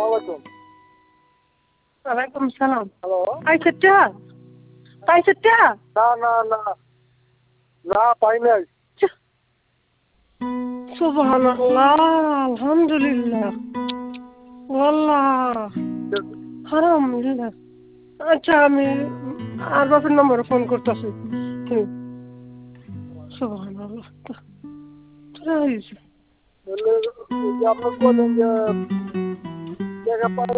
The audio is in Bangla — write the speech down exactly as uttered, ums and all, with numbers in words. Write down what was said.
আলাইকুম। ওয়ালাইকুম সালাম। হ্যালো। পাইছে টা? পাইছে টা? না না না না পাই নাই। সুবহানাল্লাহ, আলহামদুলিল্লাহ, ওয়াল্লাহ আলহামদুলিল্লাহ। আচ্ছা আমি আর বাপের নম্বরে ফোন করতেছি। হুম সুবহানাল্লাহ। তোরা হয়েছে তাহলে ওই যে আপনার বলেন যে টাকা পাই